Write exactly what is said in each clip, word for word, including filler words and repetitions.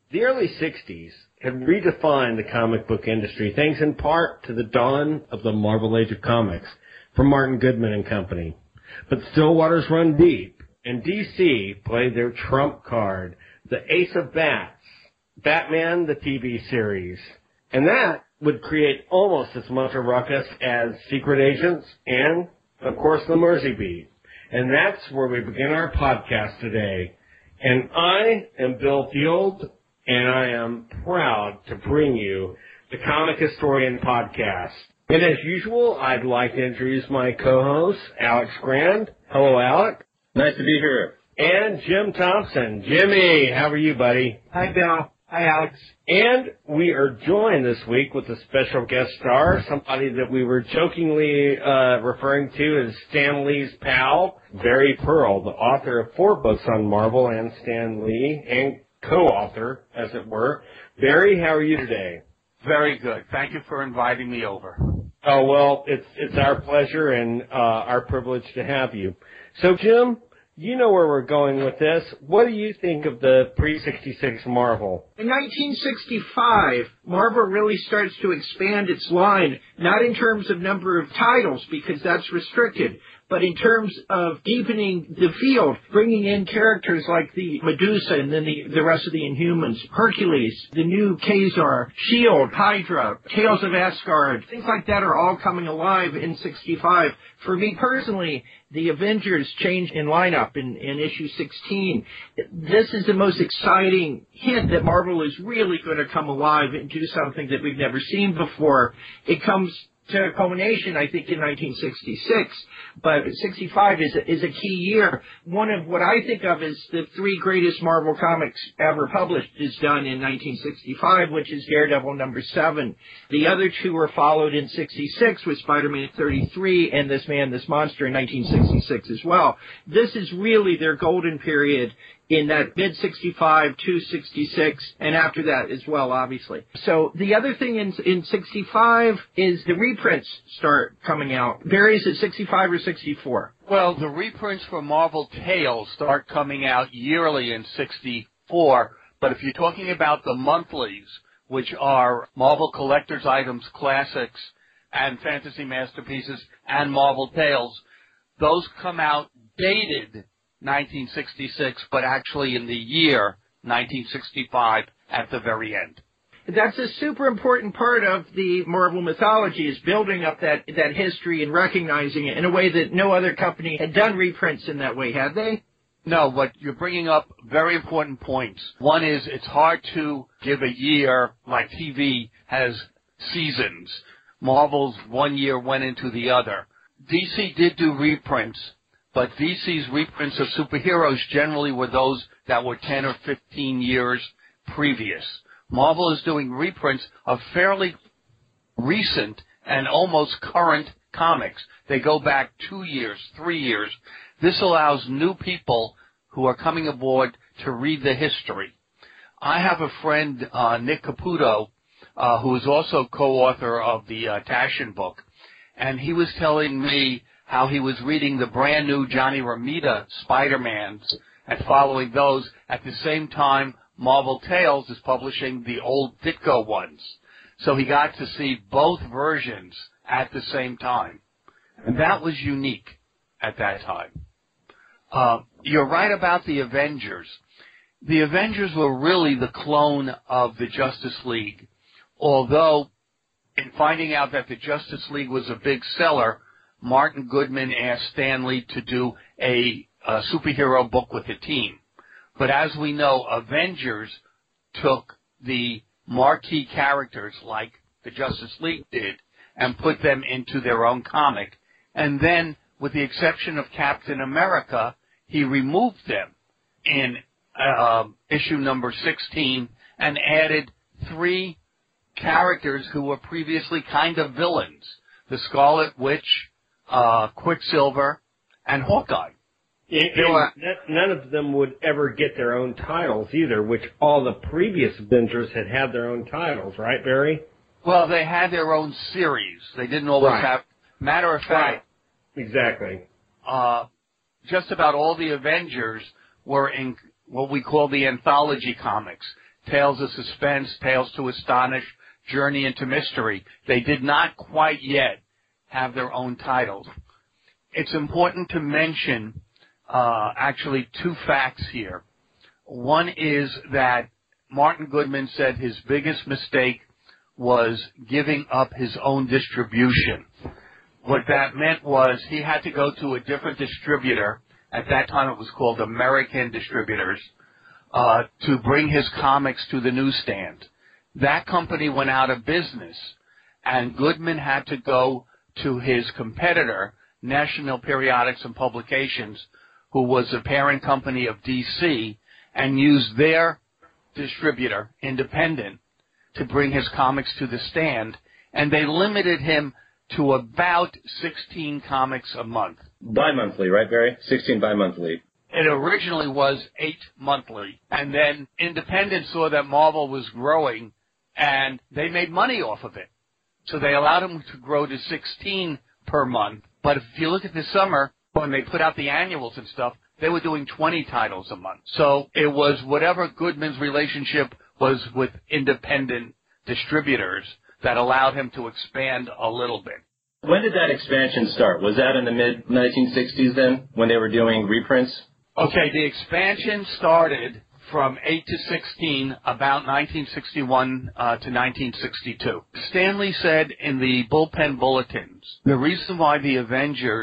The early sixties had redefined the comic book industry, thanks in part to the dawn of the Marvel Age of Comics from Martin Goodman and Company. But still waters run deep, and D C played their trump card, the Ace of Bats, Batman the T V series. And that would create almost as much a ruckus as Secret Agents and, of course, the Mersey Beat. And that's where we begin our podcast today. And I am Bill Field, and I am proud to bring you the Comic Historian Podcast. And as usual, I'd like to introduce my co-host, Alex Grand. Hello, Alex. Nice to be here. And Jim Thompson. Jimmy, how are you, buddy? Hi, Bill. Hi, Alex. And we are joined this week with a special guest star, somebody that we were jokingly uh, referring to as Stan Lee's pal, Barry Pearl, the author of four books on Marvel and Stan Lee, and co-author, as it were. Barry, how are you today? Very good. Thank you for inviting me over. Oh, well, it's it's our pleasure and uh, our privilege to have you. So, Jim, you know where we're going with this. What do you think of the pre sixty-six Marvel? In nineteen sixty-five, Marvel really starts to expand its line, not in terms of number of titles, because that's restricted, but in terms of deepening the field, bringing in characters like the Medusa and then the, the rest of the Inhumans, Hercules, the new Kazar, S H I E L D, Hydra, Tales of Asgard, things like that are all coming alive in sixty-five. For me personally, the Avengers change in lineup in, in issue sixteen. This is the most exciting hint that Marvel is really going to come alive and do something that we've never seen before. It comes to a culmination, I think, in nineteen sixty-six, but sixty-five is a, is a key year. One of what I think of as the three greatest Marvel comics ever published is done in nineteen sixty-five, which is Daredevil number seven. The other two were followed in sixty-six with Spider-Man thirty-three and This Man, This Monster in nineteen sixty-six as well. This is really their golden period in that mid sixty-five to sixty-six, and after that as well, obviously. So the other thing in in sixty-five is the reprints start coming out. Barry, is it sixty-five or sixty-four? Well, the reprints for Marvel Tales start coming out yearly in sixty-four, but if you're talking about the monthlies, which are Marvel Collector's Items Classics and Fantasy Masterpieces and Marvel Tales, those come out dated nineteen sixty-six, but actually in the year nineteen sixty-five at the very end. That's a super important part of the Marvel mythology, is building up that, that history and recognizing it in a way that no other company had done reprints in that way, had they? No, but you're bringing up very important points. One is it's hard to give a year like T V has seasons. Marvel's one year went into the other. D C did do reprints, but D C's reprints of superheroes generally were those that were ten or fifteen years previous. Marvel is doing reprints of fairly recent and almost current comics. They go back two years, three years. This allows new people who are coming aboard to read the history. I have a friend, uh, Nick Caputo, uh, who is also co-author of the uh, Taschen book, and he was telling me how he was reading the brand new Johnny Romita Spider-Mans and following those at the same time Marvel Tales is publishing the old Ditko ones. So he got to see both versions at the same time. And that was unique at that time. Uh, you're right about the Avengers. The Avengers were really the clone of the Justice League, although in finding out that the Justice League was a big seller, Martin Goodman asked Stan Lee to do a, a superhero book with the team. But as we know, Avengers took the marquee characters like the Justice League did and put them into their own comic. And then, with the exception of Captain America, he removed them in uh, issue number sixteen and added three characters who were previously kind of villains: the Scarlet Witch, uh, Quicksilver, and Hawkeye. And, and none of them would ever get their own titles either, which all the previous Avengers had had their own titles, right, Barry? Well, they had their own series. They didn't always right. have. Matter of fact, right. Exactly. Uh, just about all the Avengers were in what we call the anthology comics. Tales of Suspense, Tales to Astonish, Journey into Mystery. They did not quite yet have their own titles. It's important to mention uh, actually two facts here. One is that Martin Goodman said his biggest mistake was giving up his own distribution. What that meant was he had to go to a different distributor. At that time it was called American Distributors, uh, to bring his comics to the newsstand. That company went out of business, and Goodman had to go to his competitor, National Periodics and Publications, who was a parent company of D C, and use their distributor, Independent, to bring his comics to the stand, and they limited him to about sixteen comics a month. Bi-monthly, right, Barry? sixteen bi-monthly. It originally was eight monthly, and then Independent saw that Marvel was growing, and they made money off of it. So they allowed him to grow to sixteen per month. But if you look at the summer, when they put out the annuals and stuff, they were doing twenty titles a month. So it was whatever Goodman's relationship was with independent distributors that allowed him to expand a little bit. When did that expansion start? Was that in the mid nineteen sixties then, when they were doing reprints? Okay, the expansion started from eight to sixteen, about nineteen sixty-one uh, to nineteen sixty-two. Stanley said in the bullpen bulletins, the reason why the Avengers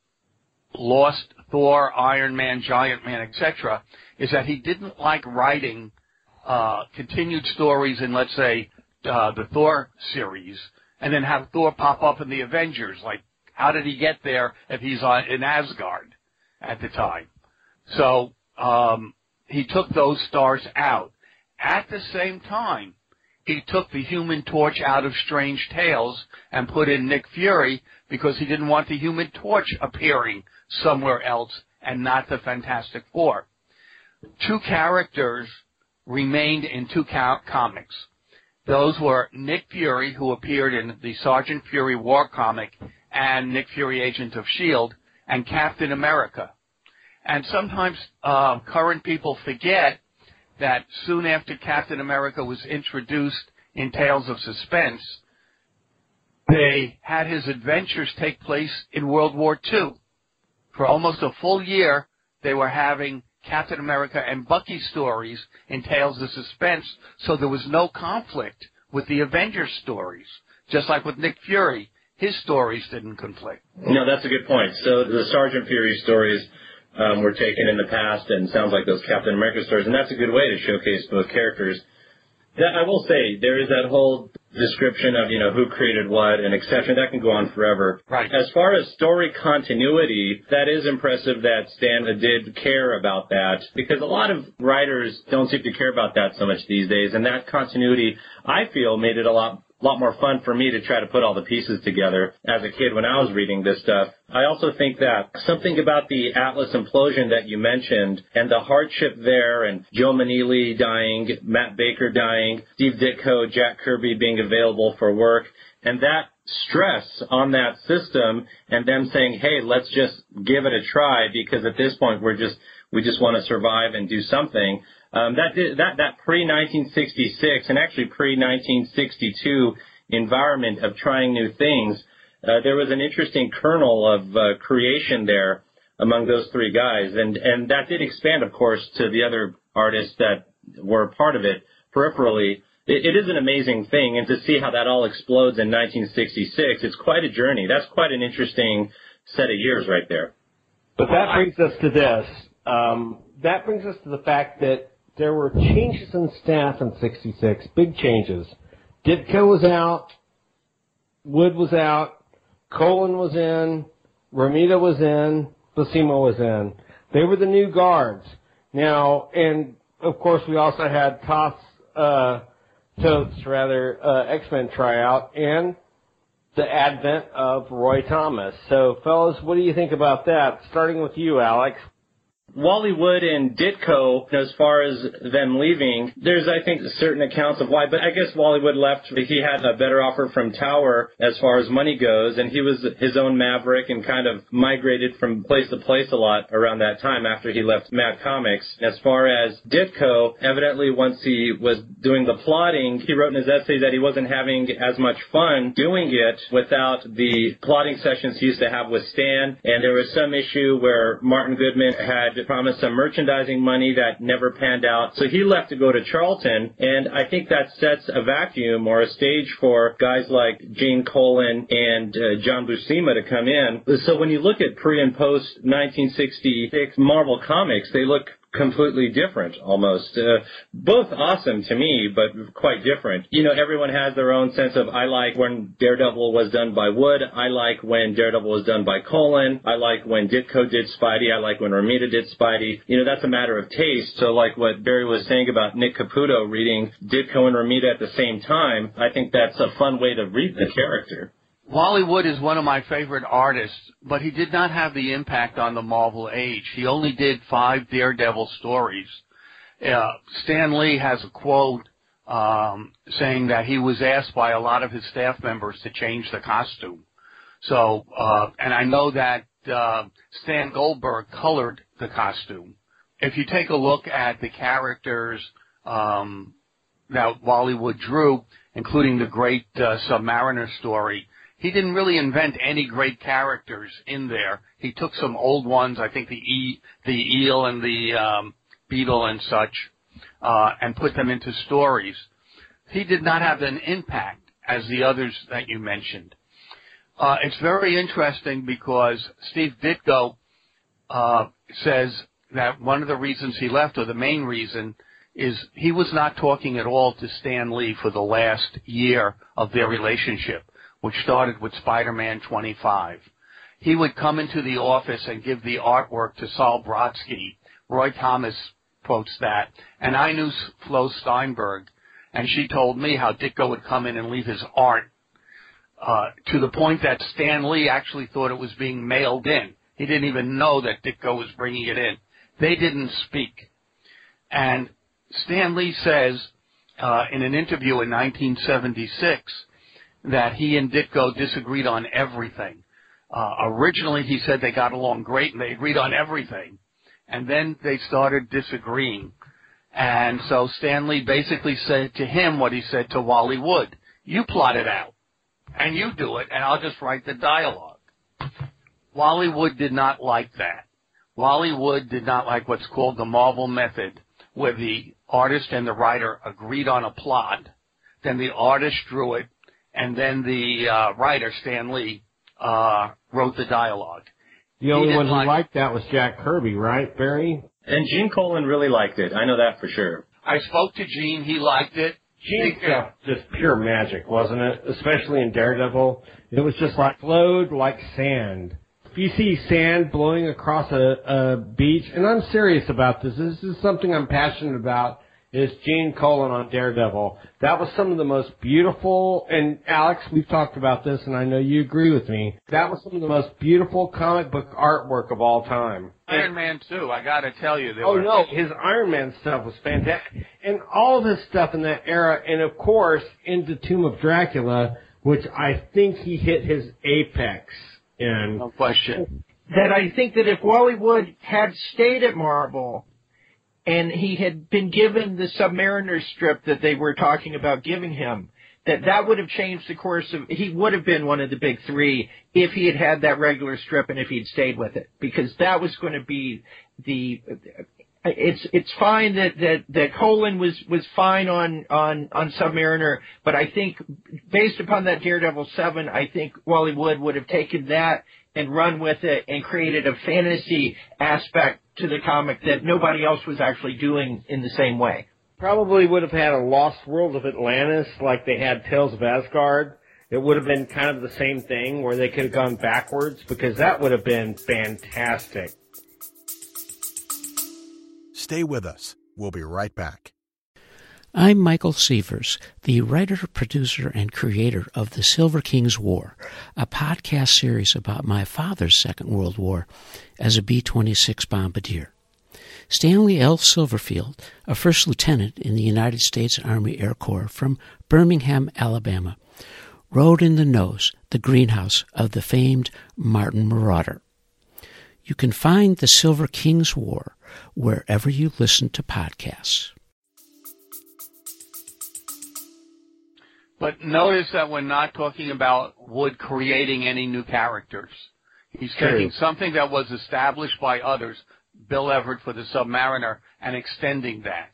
lost Thor, Iron Man, Giant Man, et cetera, is that he didn't like writing uh, continued stories in, let's say, uh, the Thor series, and then have Thor pop up in the Avengers. Like, how did he get there if he's on, in Asgard at the time? So um, he took those stars out. At the same time, he took the Human Torch out of Strange Tales and put in Nick Fury because he didn't want the Human Torch appearing somewhere else and not the Fantastic Four. Two characters remained in two co- comics. Those were Nick Fury, who appeared in the Sergeant Fury War comic, and Nick Fury, Agent of S H I E L D, and Captain America. And sometimes uh, current people forget that soon after Captain America was introduced in Tales of Suspense, they had his adventures take place in World War Two. For almost a full year, they were having Captain America and Bucky stories in Tales of Suspense, so there was no conflict with the Avengers stories. Just like with Nick Fury, his stories didn't conflict. No, that's a good point. So the Sergeant Fury stories um, were taken in the past, and sounds like those Captain America stories, and that's a good way to showcase both characters. That, I will say, there is that whole description of, you know, who created what and et cetera. That can go on forever. Right. As far as story continuity, that is impressive that Stan did care about that, because a lot of writers don't seem to care about that so much these days, and that continuity, I feel, made it a lot lot more fun for me to try to put all the pieces together as a kid when I was reading this stuff. I also think that something about the Atlas implosion that you mentioned and the hardship there, and Joe Maneely dying, Matt Baker dying, Steve Ditko, Jack Kirby being available for work, and that stress on that system, and them saying, hey, let's just give it a try, because at this point we're just we just want to survive and do something. Um, that did, that that pre nineteen sixty-six and actually pre nineteen sixty-two environment of trying new things, uh, there was an interesting kernel of uh, creation there among those three guys, and and that did expand, of course, to the other artists that were a part of it peripherally. It, it is an amazing thing, and to see how that all explodes in nineteen sixty-six, it's quite a journey. That's quite an interesting set of years right there. But that brings us to this. Um, that brings us to the fact that there were changes in staff in sixty-six, big changes. Ditko was out, Wood was out, Colin was in, Romita was in, Buscema was in. They were the new guards. Now, and of course we also had Toth's, uh, Toth's rather, uh, X-Men tryout and the advent of Roy Thomas. So fellas, what do you think about that? Starting with you, Alex. Wally Wood and Ditko, as far as them leaving, there's, I think, certain accounts of why, but I guess Wally Wood left. He had a better offer from Tower as far as money goes, and he was his own maverick and kind of migrated from place to place a lot around that time after he left Mad Comics. As far as Ditko, evidently once he was doing the plotting, he wrote in his essay that he wasn't having as much fun doing it without the plotting sessions he used to have with Stan, and there was some issue where Martin Goodman had promised some merchandising money that never panned out. So he left to go to Charlton, and I think that sets a vacuum or a stage for guys like Gene Colan and uh, John Buscema to come in. So when you look at pre and post nineteen sixty-six Marvel Comics, they look completely different almost. Uh, both awesome to me, but quite different. You know, everyone has their own sense of, I like when Daredevil was done by Wood. I like when Daredevil was done by Colan. I like when Ditko did Spidey. I like when Romita did Spidey. You know, that's a matter of taste. So like what Barry was saying about Nick Caputo reading Ditko and Romita at the same time, I think that's a fun way to read the character. Wally Wood is one of my favorite artists, but he did not have the impact on the Marvel age. He only did five Daredevil stories. Uh, Stan Lee has a quote um, saying that he was asked by a lot of his staff members to change the costume. So, uh, and I know that uh, Stan Goldberg colored the costume. If you take a look at the characters um, that Wally Wood drew, including the great uh, Submariner story, he didn't really invent any great characters in there. He took some old ones, I think the e, the eel and the um, beetle and such, uh, and put them into stories. He did not have an impact as the others that you mentioned. Uh, it's very interesting because Steve Ditko uh, says that one of the reasons he left, or the main reason, is he was not talking at all to Stan Lee for the last year of their relationship, which started with Spider-Man twenty-five. He would come into the office and give the artwork to Saul Brodsky. Roy Thomas quotes that. And I knew Flo Steinberg, and she told me how Ditko would come in and leave his art uh, to the point that Stan Lee actually thought it was being mailed in. He didn't even know that Ditko was bringing it in. They didn't speak. And Stan Lee says uh, in an interview in nineteen seventy-six that he and Ditko disagreed on everything. Uh, originally, he said they got along great and they agreed on everything. And then they started disagreeing. And so Stan Lee basically said to him what he said to Wally Wood. You plot it out, and you do it, and I'll just write the dialogue. Wally Wood did not like that. Wally Wood did not like what's called the Marvel method, where the artist and the writer agreed on a plot, then the artist drew it, and then the uh, writer, Stan Lee, uh, wrote the dialogue. The only one who like liked that was Jack Kirby, right, Barry? And Gene Colan really liked it. I know that for sure. I spoke to Gene. He liked it. Gene's stuff just pure magic, wasn't it? Especially in Daredevil. It was just like flowed like sand. If you see sand blowing across a, a beach, and I'm serious about this, this is something I'm passionate about, is Gene Colan on Daredevil. That was some of the most beautiful, and Alex, we've talked about this, and I know you agree with me, that was some of the most beautiful comic book artwork of all time. Iron Man two, I got to tell you. Oh, were... no, his Iron Man stuff was fantastic. And all this stuff in that era, and of course, into Tomb of Dracula, which I think he hit his apex in. No question. That I think that if Wally Wood had stayed at Marvel, and he had been given the Submariner strip that they were talking about giving him, that that would have changed the course of, he would have been one of the big three if he had had that regular strip and if he'd stayed with it. Because that was going to be the, it's it's fine that, that, that Colan was, was fine on, on, on Submariner, but I think based upon that Daredevil seven, I think Wally Wood would have taken that and run with it and created a fantasy aspect to the comic that nobody else was actually doing in the same way. Probably would have had a Lost World of Atlantis like they had Tales of Asgard. It would have been kind of the same thing where they could have gone backwards, because that would have been fantastic. Stay with us. We'll be right back. I'm Michael Sievers, the writer, producer, and creator of The Silver King's War, a podcast series about my father's Second World War as a B twenty-six bombardier. Stanley L. Silverfield, a first lieutenant in the United States Army Air Corps from Birmingham, Alabama, rode in the nose, the greenhouse of the famed Martin Marauder. You can find The Silver King's War wherever you listen to podcasts. But notice that we're not talking about Wood creating any new characters. He's taking something that was established by others, Bill Everett for the Submariner, and extending that.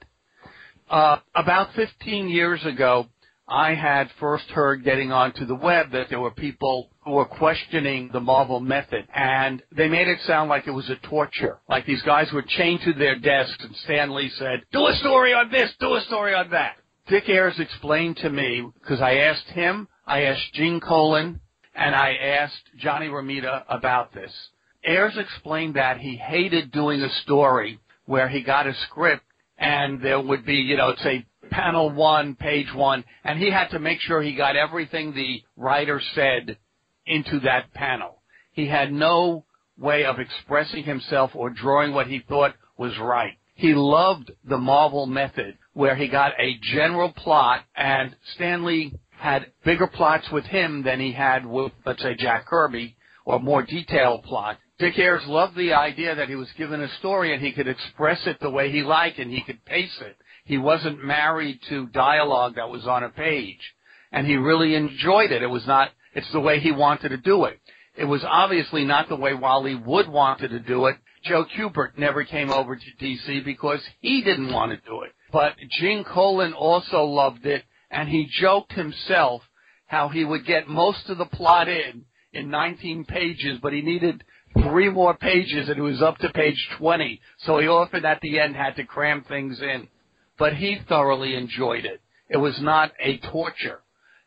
Uh, about fifteen years ago, I had first heard getting onto the web that there were people who were questioning the Marvel method, and they made it sound like it was a torture. Like these guys were chained to their desks, and Stan Lee said, do a story on this, do a story on that. Dick Ayers explained to me, because I asked him, I asked Gene Colan, and I asked Johnny Romita about this. Ayers explained that he hated doing a story where he got a script and there would be, you know, say, panel one, page one, and he had to make sure he got everything the writer said into that panel. He had no way of expressing himself or drawing what he thought was right. He loved the Marvel method, where he got a general plot, and Stan Lee had bigger plots with him than he had with, let's say, Jack Kirby, or more detailed plot. Dick Ayers loved the idea that he was given a story and he could express it the way he liked and he could pace it. He wasn't married to dialogue that was on a page, and he really enjoyed it. It was not, it's the way he wanted to do it. It was obviously not the way Wally Wood wanted to do it. Joe Kubert never came over to D C because he didn't want to do it. But Gene Colan also loved it, and he joked himself how he would get most of the plot in in nineteen pages, but he needed three more pages, and it was up to page twenty. So he often at the end had to cram things in. But he thoroughly enjoyed it. It was not a torture.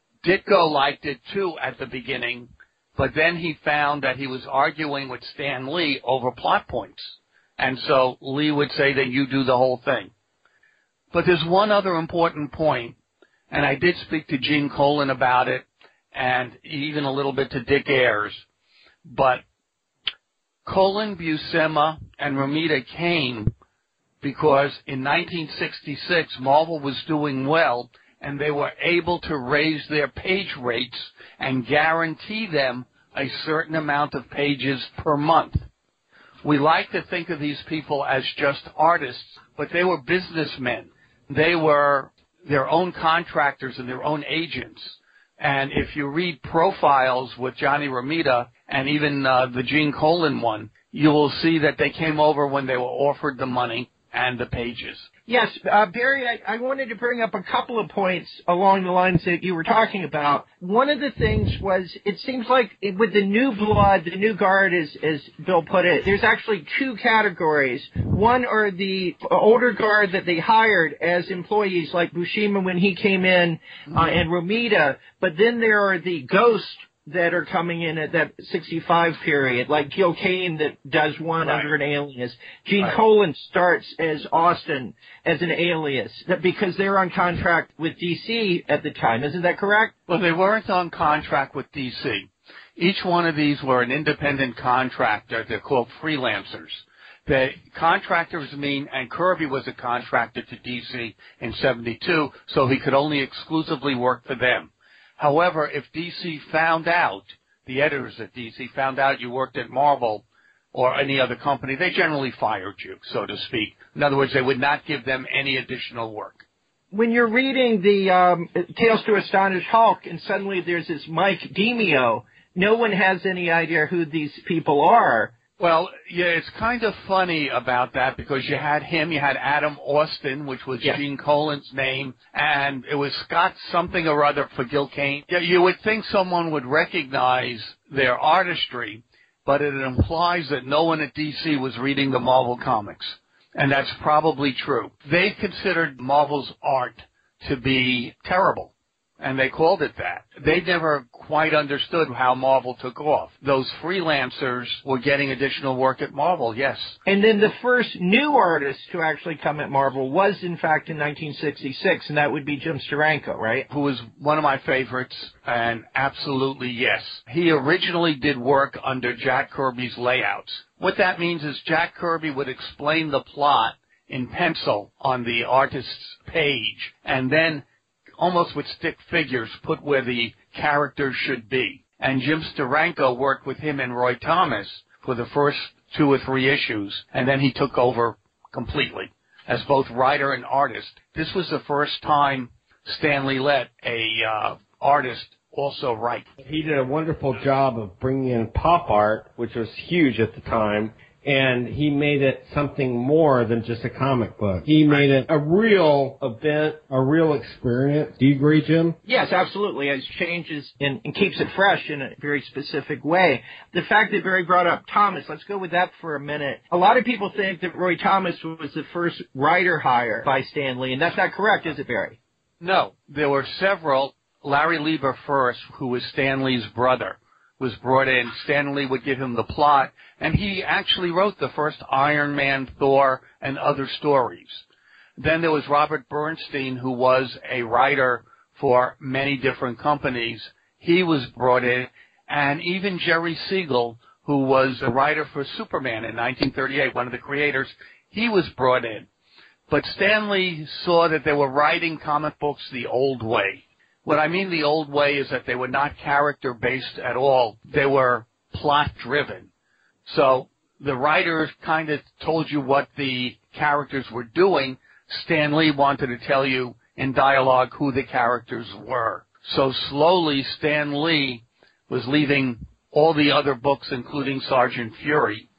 Ditko liked it, too, at the beginning, but then he found that he was arguing with Stan Lee over plot points. And so Lee would say that you do the whole thing. But there's one other important point, and I did speak to Gene Colan about it, and even a little bit to Dick Ayers, but Colan, Buscema, and Romita came because in nineteen sixty-six, Marvel was doing well, and they were able to raise their page rates and guarantee them a certain amount of pages per month. We like to think of these people as just artists, but they were businessmen. They were their own contractors and their own agents. And if you read profiles with Johnny Romita and even uh, the Gene Colan one, you will see that they came over when they were offered the money and the pages. Yes, uh, Barry, I, I wanted to bring up a couple of points along the lines that you were talking about. One of the things was, it seems like with the new blood, the new guard, as, as Bill put it, there's actually two categories. One are the older guard that they hired as employees, like Buscema when he came in, uh, and Romita, but then there are the ghosts that are coming in at that sixty-five period, like Gil Kane that does one right. under an alias. Gene right. Colan starts as Austin as an alias that because they're on contract with D C at the time. Isn't that correct? Well, they weren't on contract with D C. Each one of these were an independent contractor. They're called freelancers. The contractors mean, and Kirby was a contractor to D C in seventy-two, so he could only exclusively work for them. However, if D C found out, the editors at D C found out you worked at Marvel or any other company, they generally fired you, so to speak. In other words, they would not give them any additional work. When you're reading the um, Tales to Astonish Hulk and suddenly there's this Mike Demio, no one has any idea who these people are. Well, yeah, it's kind of funny about that because you had him, you had Adam Austin, which was yes. Gene Colan's name, and it was Scott something or other for Gil Kane. You would think someone would recognize their artistry, but it implies that no one at D C was reading the Marvel comics, and that's probably true. They considered Marvel's art to be terrible, and they called it that. They never quite understood how Marvel took off. Those freelancers were getting additional work at Marvel, yes. And then the first new artist to actually come at Marvel was, in fact, in nineteen sixty-six, and that would be Jim Steranko, right? Who was one of my favorites, and absolutely yes. He originally did work under Jack Kirby's layouts. What that means is Jack Kirby would explain the plot in pencil on the artist's page, and then almost with stick figures put where the character should be. And Jim Steranko worked with him and Roy Thomas for the first two or three issues, and then he took over completely as both writer and artist. This was the first time Stan Lee let a uh, artist also write. He did a wonderful job of bringing in pop art, which was huge at the time, and he made it something more than just a comic book. He made it a real event, a real experience. Do you agree, Jim? Yes, absolutely. It changes and, and keeps it fresh in a very specific way. The fact that Barry brought up Thomas, let's go with that for a minute. A lot of people think that Roy Thomas was the first writer hire by Stan Lee, and that's not correct, is it, Barry? No, there were several. Larry Lieber first, who was Stan Lee's brother, was brought in. Stan Lee would give him the plot, and he actually wrote the first Iron Man, Thor, and other stories. Then there was Robert Bernstein, who was a writer for many different companies. He was brought in, and even Jerry Siegel, who was a writer for Superman in nineteen thirty-eight, one of the creators, he was brought in. But Stan Lee saw that they were writing comic books the old way. What I mean the old way is that they were not character-based at all. They were plot-driven. So the writers kind of told you what the characters were doing. Stan Lee wanted to tell you in dialogue who the characters were. So slowly Stan Lee was leaving all the other books, including Sergeant Fury,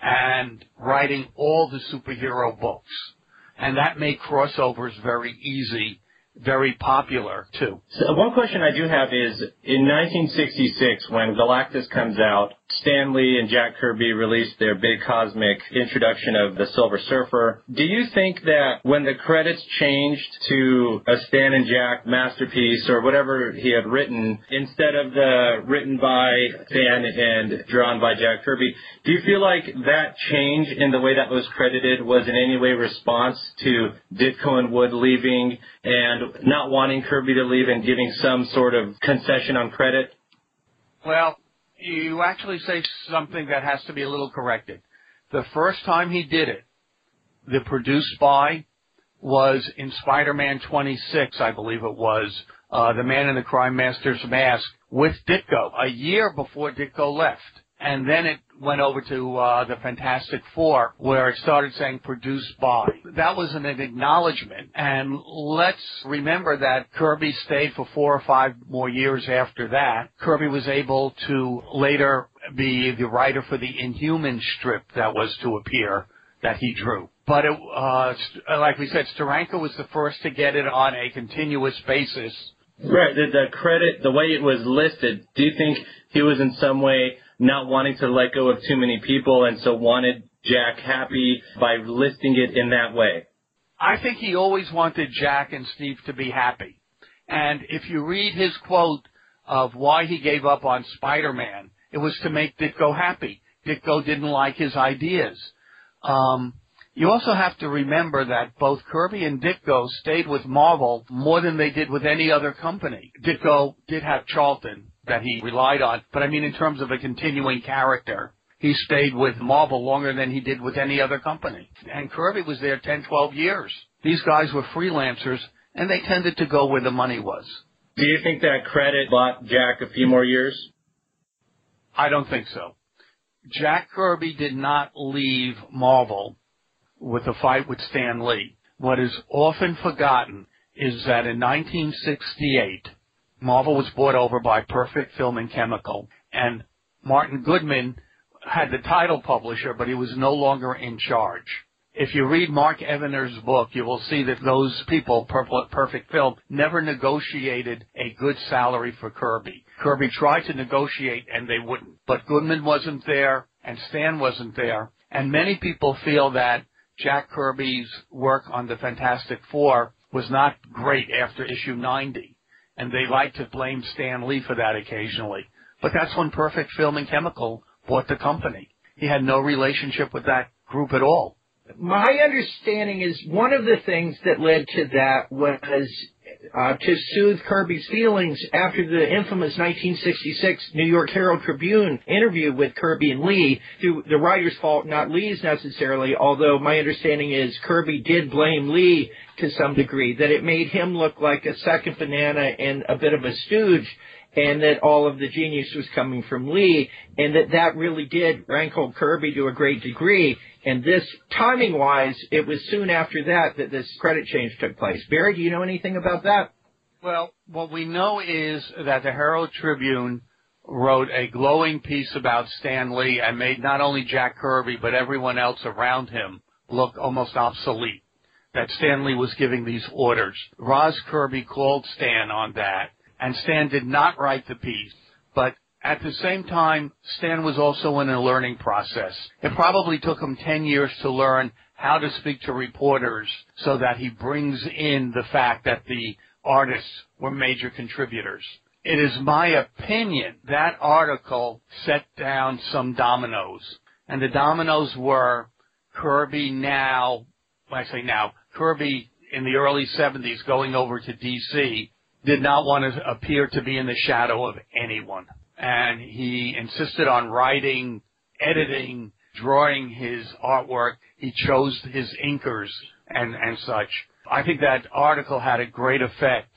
and writing all the superhero books. And that made crossovers very easy, very popular, too. So one question I do have is, in nineteen sixty-six, when Galactus comes out, Stan Lee and Jack Kirby released their big cosmic introduction of the Silver Surfer. Do you think that when the credits changed to a Stan and Jack masterpiece or whatever he had written, instead of the written by Stan and drawn by Jack Kirby, do you feel like that change in the way that was credited was in any way response to Ditko and Wood leaving and not wanting Kirby to leave and giving some sort of concession on credit? Well, you actually say something that has to be a little corrected. The first time he did it, the produced by was in Spider-Man twenty-six, I believe it was, uh, The Man in the Crime Master's Mask with Ditko, a year before Ditko left. And then it went over to uh, the Fantastic Four, where it started saying produced by. That was an acknowledgement. And let's remember that Kirby stayed for four or five more years after that. Kirby was able to later be the writer for the Inhuman strip that was to appear that he drew. But it, uh, like we said, Steranko was the first to get it on a continuous basis. Right. The, the credit, the way it was listed, do you think he was in some way not wanting to let go of too many people and so wanted Jack happy by listing it in that way? I think he always wanted Jack and Steve to be happy. And if you read his quote of why he gave up on Spider-Man, it was to make Ditko happy. Ditko didn't like his ideas. Um, you also have to remember that both Kirby and Ditko stayed with Marvel more than they did with any other company. Ditko did have Charlton that he relied on, but I mean in terms of a continuing character, he stayed with Marvel longer than he did with any other company. And Kirby was there ten, twelve years. These guys were freelancers, and they tended to go where the money was. Do you think that credit bought Jack a few more years? I don't think so. Jack Kirby did not leave Marvel with a fight with Stan Lee. What is often forgotten is that in nineteen sixty-eight, Marvel was bought over by Perfect Film and Chemical, and Martin Goodman had the title publisher, but he was no longer in charge. If you read Mark Evaner's book, you will see that those people, Perfect Film, never negotiated a good salary for Kirby. Kirby tried to negotiate, and they wouldn't. But Goodman wasn't there, and Stan wasn't there, and many people feel that Jack Kirby's work on the Fantastic Four was not great after issue ninety. And they like to blame Stan Lee for that occasionally. But that's when Perfect Film and Chemical bought the company. He had no relationship with that group at all. My understanding is one of the things that led to that was uh, to soothe Kirby's feelings after the infamous nineteen sixty-six New York Herald Tribune interview with Kirby and Lee, through the writer's fault, not Lee's necessarily, although my understanding is Kirby did blame Lee to some degree, that it made him look like a second banana and a bit of a stooge, and that all of the genius was coming from Lee, and that that really did rankle Kirby to a great degree. And this, timing-wise, it was soon after that that this credit change took place. Barry, do you know anything about that? Well, what we know is that the Herald Tribune wrote a glowing piece about Stan Lee and made not only Jack Kirby but everyone else around him look almost obsolete, that Stan Lee was giving these orders. Roz Kirby called Stan on that, and Stan did not write the piece. But at the same time, Stan was also in a learning process. It probably took him ten years to learn how to speak to reporters so that he brings in the fact that the artists were major contributors. It is my opinion that article set down some dominoes. And the dominoes were Kirby now, when I say now, Kirby in the early seventies going over to D C did not want to appear to be in the shadow of anyone. And he insisted on writing, editing, drawing his artwork. He chose his inkers and, and such. I think that article had a great effect.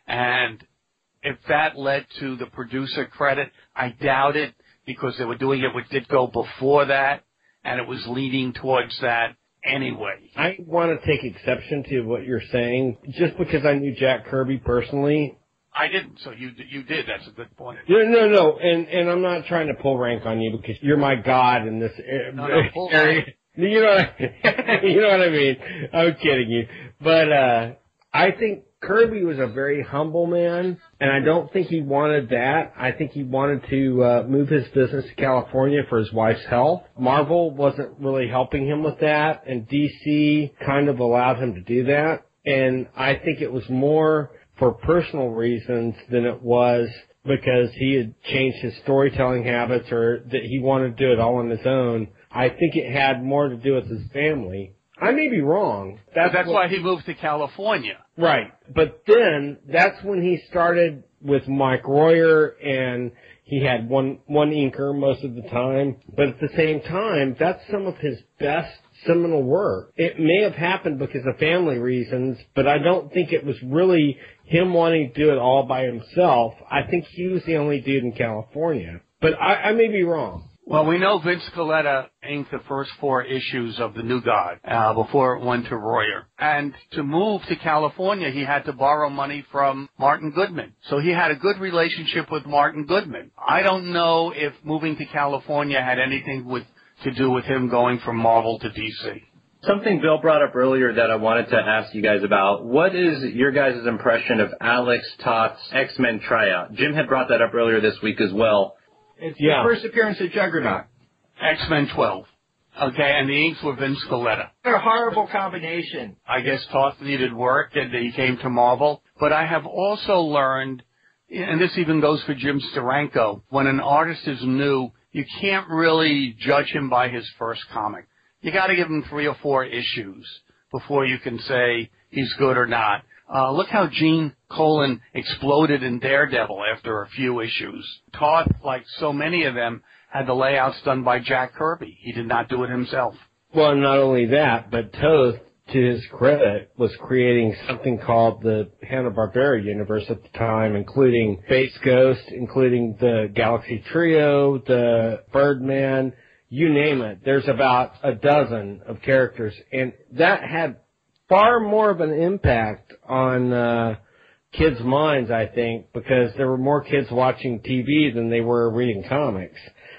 And if that led to the producer credit, I doubt it, because they were doing it with Ditko before that, and it was leading towards that anyway. I want to take exception to what you're saying. Just because I knew Jack Kirby personally, I didn't, so you you did. That's a good point. No, no, no, and and I'm not trying to pull rank on you because you're my god in this no, no, pull area. Rank. You know, what I, you know what I mean. I'm kidding you, but uh, I think Kirby was a very humble man, and I don't think he wanted that. I think he wanted to uh, move his business to California for his wife's health. Marvel wasn't really helping him with that, and D C kind of allowed him to do that. And I think it was more for personal reasons than it was because he had changed his storytelling habits or that he wanted to do it all on his own. I think it had more to do with his family. I may be wrong. That's, that's what, why he moved to California. Right. But then that's when he started with Mike Royer, and he had one, one inker most of the time. But at the same time, that's some of his best seminal work. It may have happened because of family reasons, but I don't think it was really him wanting to do it all by himself. I think he was the only dude in California. But I, I may be wrong. Well, we know Vince Colletta inked the first four issues of The New God uh, before it went to Royer. And to move to California, he had to borrow money from Martin Goodman. So he had a good relationship with Martin Goodman. I don't know if moving to California had anything with to do with him going from Marvel to D C. Something Bill brought up earlier that I wanted to ask you guys about. What is your guys' impression of Alex Toth's X-Men tryout? Jim had brought that up earlier this week as well. It's yeah. the first appearance of Juggernaut. X-Men twelve. Okay, and the inks were Vince Colletta. What a horrible combination. I guess Toth needed work and he came to Marvel. But I have also learned, and this even goes for Jim Steranko, when an artist is new, you can't really judge him by his first comic. You got to give him three or four issues before you can say he's good or not. Uh, look how Gene Colan exploded in Daredevil after a few issues. Toth, like so many of them, had the layouts done by Jack Kirby. He did not do it himself. Well, not only that, but Toth, to his credit, was creating something called the Hanna-Barbera universe at the time, including Space Ghost, including the Galaxy Trio, the Birdman, you name it. There's about a dozen of characters, and that had far more of an impact on uh, kids' minds, I think, because there were more kids watching T V than they were reading comics.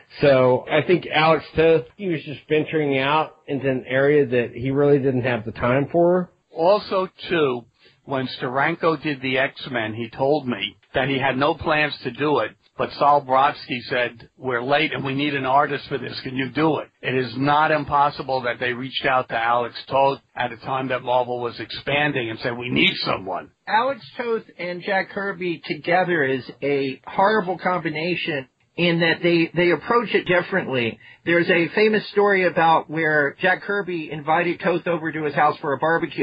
So I think Alex Toth, he was just venturing out into an area that he really didn't have the time for. Also, too, when Steranko did the X-Men, he told me that he had no plans to do it, but Sal Brodsky said, we're late and we need an artist for this. Can you do it? It is not impossible that they reached out to Alex Toth at a time that Marvel was expanding and said, we need someone. Alex Toth and Jack Kirby together is a horrible combination in that they, they approach it differently. There's a famous story about where Jack Kirby invited Toth over to his house for a barbecue.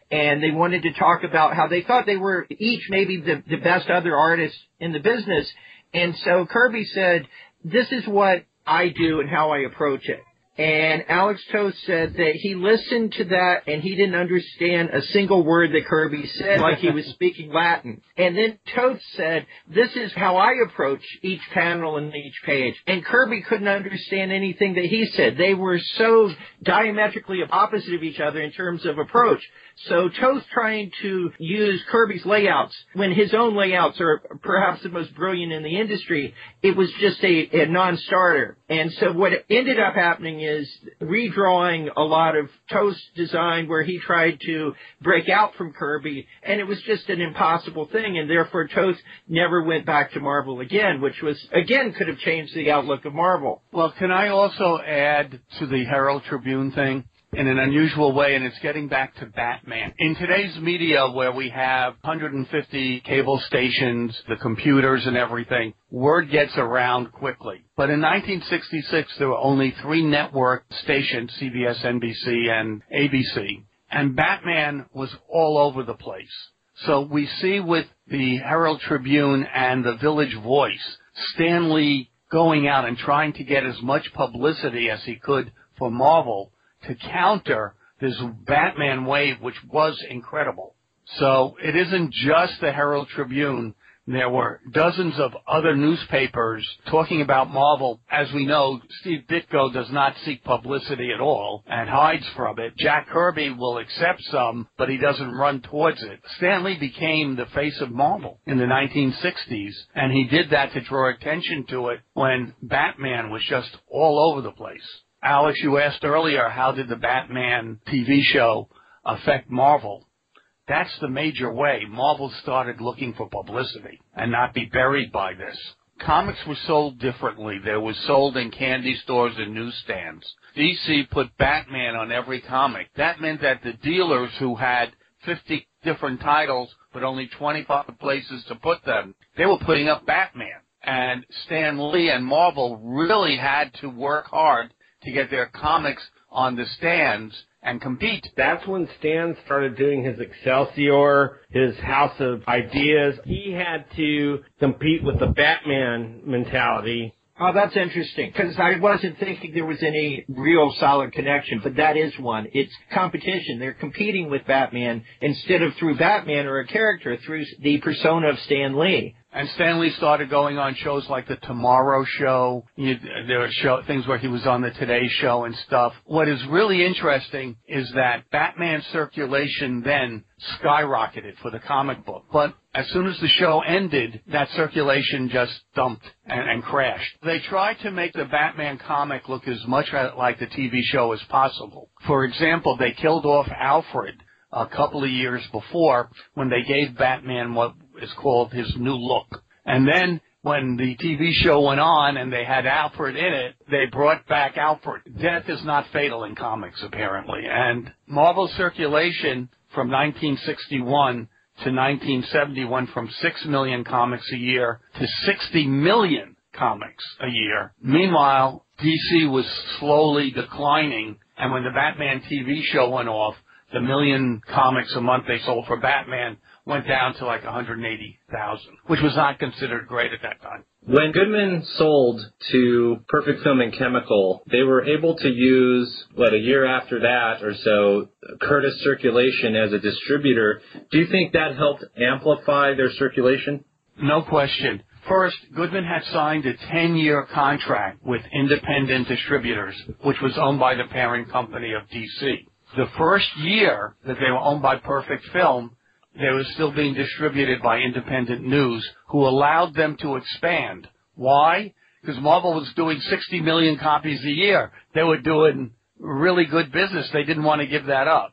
and they wanted to talk about how they thought they were each maybe the, the best other artists in the business. And so Kirby said, this is what I do and how I approach it. And Alex Toth said that he listened to that and he didn't understand a single word that Kirby said, like he was speaking Latin. And then Toth said, this is how I approach each panel and each page. And Kirby couldn't understand anything that he said. They were so diametrically opposite of each other in terms of approach. So Toth trying to use Kirby's layouts when his own layouts are perhaps the most brilliant in the industry, it was just a, a non-starter. And so what ended up happening is redrawing a lot of Toth's design where he tried to break out from Kirby, and it was just an impossible thing, and therefore Toth never went back to Marvel again, which was, again, could have changed the outlook of Marvel. Well, can I also add to the Herald Tribune thing? In an unusual way, and it's getting back to Batman. In today's media, where we have one hundred fifty cable stations, the computers and everything, word gets around quickly. But in nineteen sixty-six, there were only three network stations, C B S, N B C, and A B C, and Batman was all over the place. So we see with the Herald Tribune and the Village Voice, Stan Lee going out and trying to get as much publicity as he could for Marvel to counter this Batman wave, which was incredible. So it isn't just the Herald Tribune. There were dozens of other newspapers talking about Marvel. As we know, Steve Ditko does not seek publicity at all and hides from it. Jack Kirby will accept some, but he doesn't run towards it. Stan Lee became the face of Marvel in the nineteen sixties, and he did that to draw attention to it when Batman was just all over the place. Alex, you asked earlier, how did the Batman T V show affect Marvel? That's the major way. Marvel started looking for publicity and not be buried by this. Comics were sold differently. They were sold in candy stores and newsstands. D C put Batman on every comic. That meant that the dealers who had fifty different titles but only twenty-five places to put them, they were putting up Batman. And Stan Lee and Marvel really had to work hard to get their comics on the stands and compete. That's when Stan started doing his Excelsior, his House of Ideas. He had to compete with the Batman mentality. Oh, that's interesting, because I wasn't thinking there was any real solid connection, but that is one. It's competition. They're competing with Batman instead of through Batman or a character, through the persona of Stan Lee. And Stan Lee started going on shows like The Tomorrow Show. You, there were show, things where he was on The Today Show and stuff. What is really interesting is that Batman's circulation then skyrocketed for the comic book. But as soon as the show ended, that circulation just dumped and, and crashed. They tried to make the Batman comic look as much like the T V show as possible. For example, they killed off Alfred a couple of years before when they gave Batman what is called his new look. And then when the T V show went on and they had Alfred in it, they brought back Alfred. Death is not fatal in comics, apparently. And Marvel's circulation from nineteen sixty-one to nineteen seventy went from six million comics a year to sixty million comics a year. Meanwhile, D C was slowly declining, and when the Batman T V show went off, the million comics a month they sold for Batman went down to like one hundred eighty thousand, which was not considered great at that time. When Goodman sold to Perfect Film and Chemical, they were able to use, what, a year after that or so, Curtis Circulation as a distributor. Do you think that helped amplify their circulation? No question. First, Goodman had signed a ten-year contract with independent distributors, which was owned by the parent company of D C. The first year that they were owned by Perfect Film, they were still being distributed by Independent News, who allowed them to expand. Why? Because Marvel was doing sixty million copies a year. They were doing really good business. They didn't want to give that up.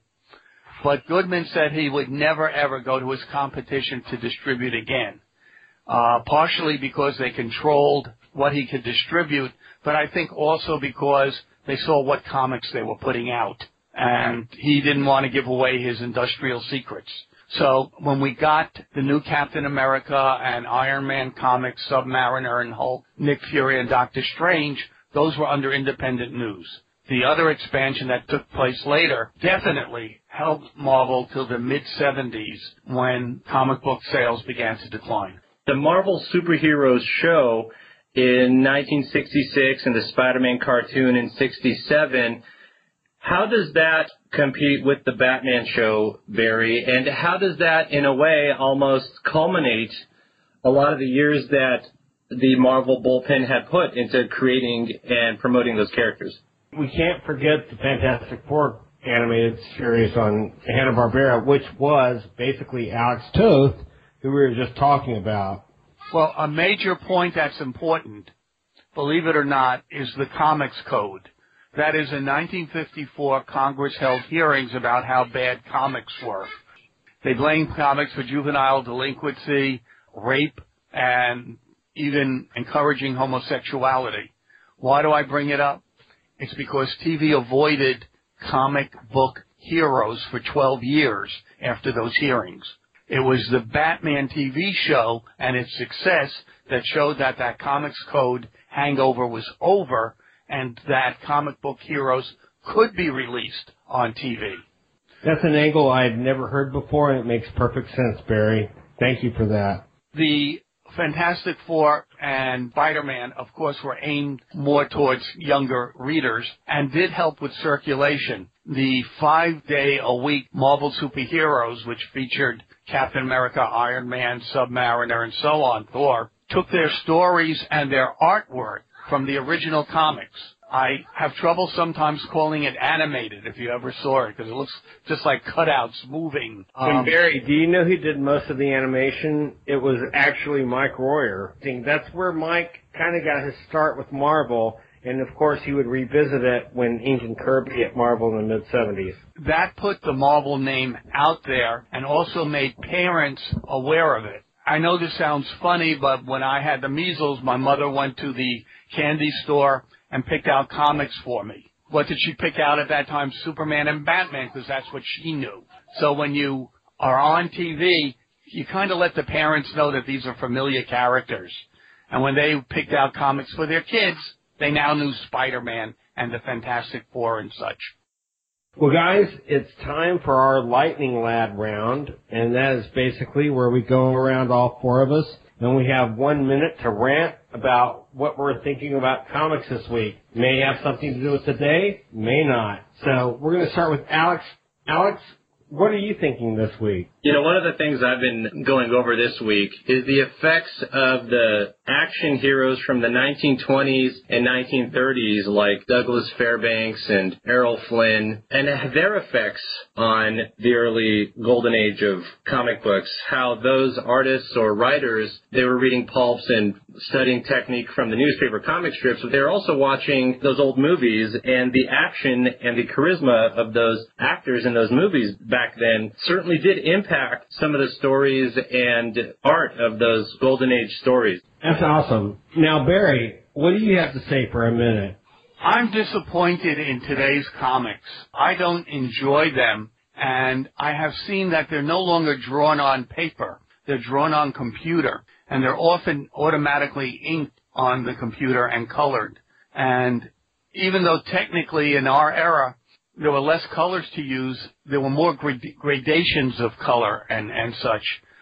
But Goodman said he would never, ever go to his competition to distribute again, uh, partially because they controlled what he could distribute, but I think also because they saw what comics they were putting out, and he didn't want to give away his industrial secrets. So when we got the new Captain America and Iron Man comics, Submariner and Hulk, Nick Fury and Doctor Strange, those were under Independent News. the other expansion that took place later definitely helped Marvel till the mid-seventies when comic book sales began to decline. The Marvel Superheroes show in nineteen sixty-six and the Spider-Man cartoon in sixty-seven, how does that compete with the Batman show, Barry? And how does that, in a way, almost culminate a lot of the years that the Marvel bullpen had put into creating and promoting those characters? We can't forget the Fantastic Four animated series on Hanna-Barbera, which was basically Alex Toth, who we were just talking about. Well, a major point that's important, believe it or not, is the Comics Code. That is, in nineteen fifty-four, Congress held hearings about how bad comics were. They blamed comics for juvenile delinquency, rape, and even encouraging homosexuality. Why do I bring it up? It's because T V avoided comic book heroes for twelve years after those hearings. It was the Batman T V show and its success that showed that that Comics Code hangover was over and that comic book heroes could be released on T V. That's an angle I had never heard before, and it makes perfect sense, Barry. Thank you for that. The Fantastic Four and Spider-Man, of course, were aimed more towards younger readers and did help with circulation. The five-day-a-week Marvel Superheroes, which featured Captain America, Iron Man, Submariner, and so on, Thor, took their stories and their artwork from the original comics. I have trouble sometimes calling it animated, if you ever saw it, because it looks just like cutouts moving. And Um, Barry, do you know who did most of the animation? It was actually Mike Royer. I think that's where Mike kind of got his start with Marvel, and of course he would revisit it when inking Kirby at Marvel in the mid-seventies. that put the Marvel name out there and also made parents aware of it. I know this sounds funny, but when I had the measles, my mother went to the candy store and picked out comics for me. What did she pick out at that time? Superman and Batman, because that's what she knew. So when you are on T V, you kind of let the parents know that these are familiar characters. And when they picked out comics for their kids, they now knew Spider-Man and the Fantastic Four and such. Well, guys, it's time for our Lightning Lad round, and that is basically where we go around, all four of us, and we have one minute to rant about what we're thinking about comics this week. May have something to do with today, may not. So we're going to start with Alex. Alex, what are you thinking this week? You know, one of the things I've been going over this week is the effects of the action heroes from the nineteen twenties and nineteen thirties, like Douglas Fairbanks and Errol Flynn, and their effects on the early golden age of comic books, how those artists or writers, they were reading pulps and studying technique from the newspaper comic strips, but they were also watching those old movies, and the action and the charisma of those actors in those movies back then certainly did impact some of the stories and art of those golden age stories. That's awesome. Now, Barry, what do you have to say for a minute? I'm disappointed in today's comics. I don't enjoy them, and I have seen that they're no longer drawn on paper. They're drawn on computer, and they're often automatically inked on the computer and colored. And even though technically in our era there were less colors to use, there were more grad- gradations of color and, and such.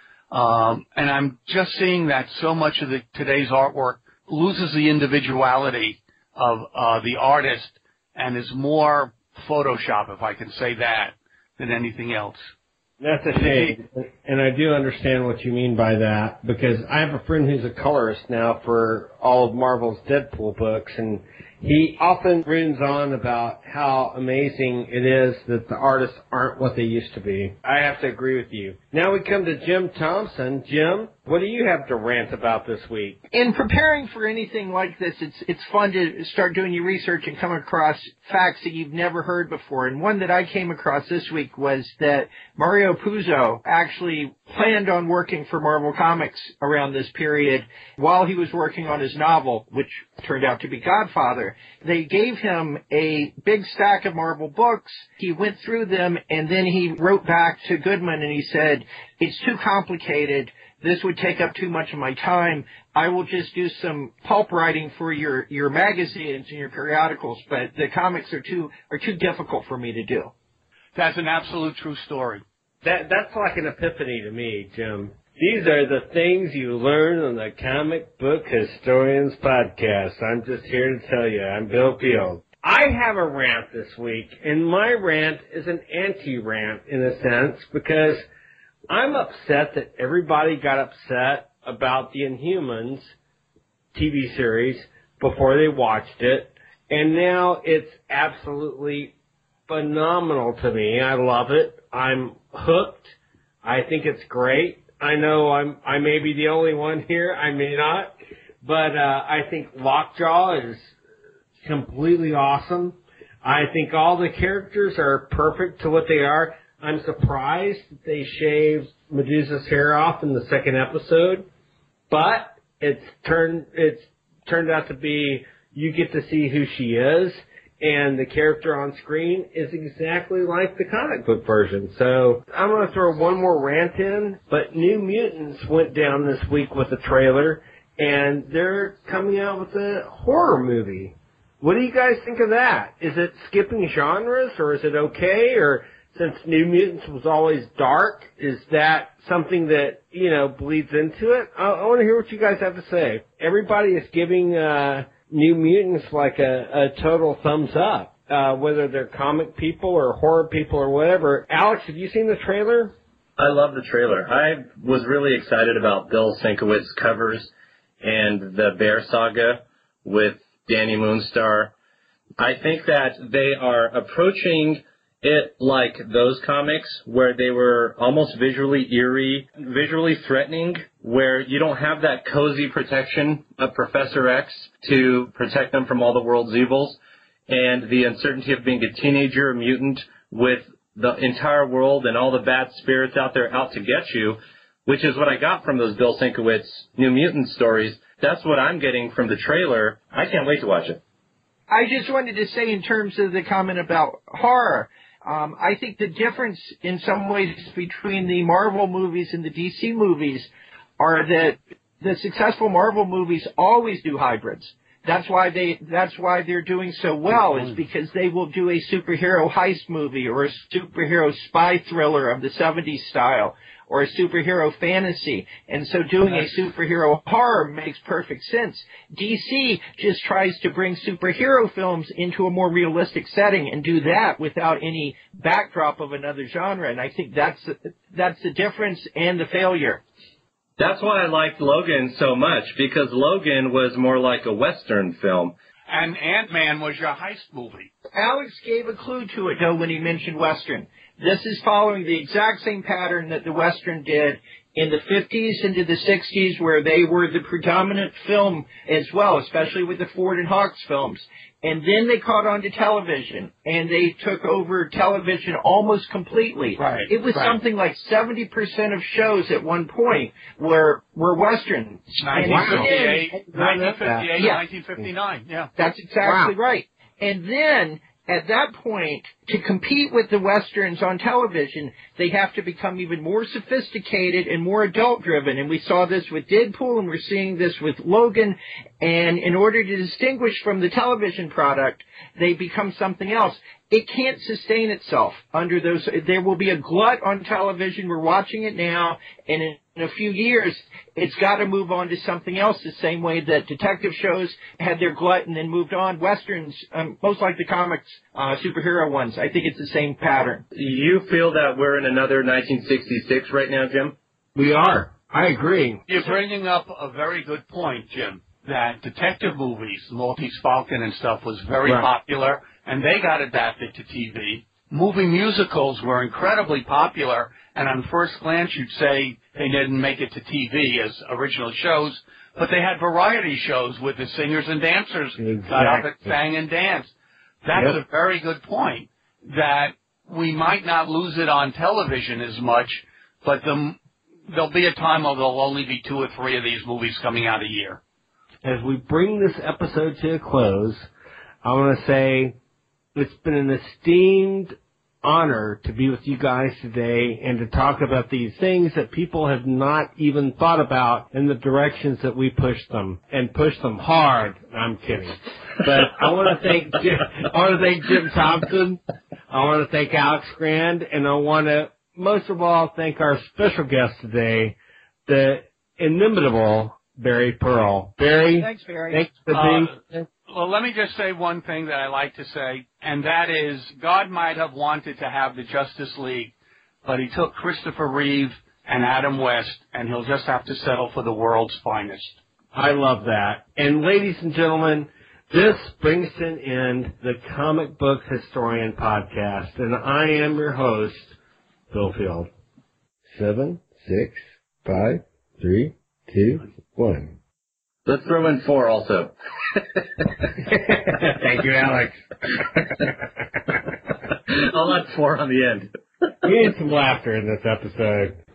Um, and I'm just seeing that so much of the, today's artwork loses the individuality of uh, the artist and is more Photoshop, if I can say that, than anything else. That's a shame, and I do understand what you mean by that, because I have a friend who's a colorist now for all of Marvel's Deadpool books, and he often runs on about how amazing it is that the artists aren't what they used to be. I have to agree with you. Now we come to Jim Thompson. Jim, what do you have to rant about this week? In preparing for anything like this, it's it's fun to start doing your research and come across facts that you've never heard before. And one that I came across this week was that Mario Puzo actually planned on working for Marvel Comics around this period while he was working on his novel, which turned out to be Godfather. They gave him a big stack of Marvel books. He went through them, and then he wrote back to Goodman, and he said, it's too complicated. This would take up too much of my time. I will just do some pulp writing for your, your magazines and your periodicals, but the comics are too are too difficult for me to do. That's an absolute true story. That That's like an epiphany to me, Jim. These are the things you learn on the Comic Book Historians Podcast. I'm just here to tell you, I'm Bill Field. I have a rant this week, and my rant is an anti-rant in a sense, because I'm upset that everybody got upset about the Inhumans T V series before they watched it, and now it's absolutely phenomenal to me. I love it. I'm hooked. I think it's great. I know I'm, I may be the only one here. I may not. But uh, I think Lockjaw is completely awesome. I think all the characters are perfect to what they are. I'm surprised that they shaved Medusa's hair off in the second episode. But it's turned, it's turned out to be, you get to see who she is. And the character on screen is exactly like the comic book version. So I'm going to throw one more rant in. But New Mutants went down this week with a trailer, and they're coming out with a horror movie. What do you guys think of that? Is it skipping genres, or is it okay? Or since New Mutants was always dark, is that something that, you know, bleeds into it? I, I want to hear what you guys have to say. Everybody is giving Uh, New Mutants like a, a total thumbs up, uh, whether they're comic people or horror people or whatever. Alex, have you seen the trailer? I love the trailer. I was really excited about Bill Sienkiewicz's covers and the Bear Saga with Danny Moonstar. I think that they are approaching it like those comics where they were almost visually eerie, visually threatening, where you don't have that cozy protection of Professor X to protect them from all the world's evils, and the uncertainty of being a teenager mutant with the entire world and all the bad spirits out there out to get you, which is what I got from those Bill Sienkiewicz New Mutant stories. That's what I'm getting from the trailer. I can't wait to watch it. I just wanted to say, in terms of the comment about horror, Um, I think the difference in some ways between the Marvel movies and the D C movies are that the successful Marvel movies always do hybrids. That's why they, that's why they're doing so well, is because they will do a superhero heist movie or a superhero spy thriller of the seventies style or a superhero fantasy. And so doing a superhero horror makes perfect sense. D C just tries to bring superhero films into a more realistic setting and do that without any backdrop of another genre. And I think that's, that's the difference and the failure. That's why I liked Logan so much, because Logan was more like a Western film. And Ant-Man was your heist movie. Alex gave a clue to it, though, when he mentioned Western. This is following the exact same pattern that the Western did in the fifties into the sixties, where they were the predominant film as well, especially with the Ford and Hawks films. And then they caught on to television, and they took over television almost completely. Right, it was right. something like seventy percent of shows at one point were, were Western. nineteen fifty-eight, nineteen fifty-eight, yeah. nineteen fifty-nine, yeah. That's exactly Wow. right. And then, at that point, to compete with the Westerns on television, they have to become even more sophisticated and more adult-driven. And we saw this with Deadpool, and we're seeing this with Logan. And in order to distinguish from the television product, they become something else. It can't sustain itself under those. There will be a glut on television. We're watching it now, and in, in a few years, it's got to move on to something else. The same way that detective shows had their glut and then moved on. Westerns, um, most like the comics, uh, superhero ones. I think it's the same pattern. You feel that we're in another nineteen sixty-six right now, Jim? We are. I agree. You're bringing up a very good point, Jim, that detective movies, Maltese Falcon and stuff, was very Right. popular, and they got adapted to T V. Movie musicals were incredibly popular, and on first glance you'd say they didn't make it to T V as original shows, but they had variety shows with the singers and dancers Exactly. got up and sang and danced. That's Yep. a very good point, that we might not lose it on television as much, but the there'll be a time where there'll only be two or three of these movies coming out a year. As we bring this episode to a close, I want to say it's been an esteemed honor to be with you guys today and to talk about these things that people have not even thought about in the directions that we push them, and push them hard. I'm kidding. But I want to thank Jim, I want to thank Jim Thompson. I want to thank Alex Grand, and I want to most of all thank our special guest today, the inimitable Barry Pearl. Barry, thanks, Barry. Thanks for being. Uh, well, let me just say one thing that I like to say, and that is God might have wanted to have the Justice League, but he took Christopher Reeve and Adam West, and he'll just have to settle for the world's finest. I love that. And ladies and gentlemen, this brings to an end the Comic Book Historian Podcast, and I am your host, Bill Field. Seven, six, five, three, two, one. Let's throw in four also. Thank you, Alex. I'll let four on the end. We need some laughter in this episode.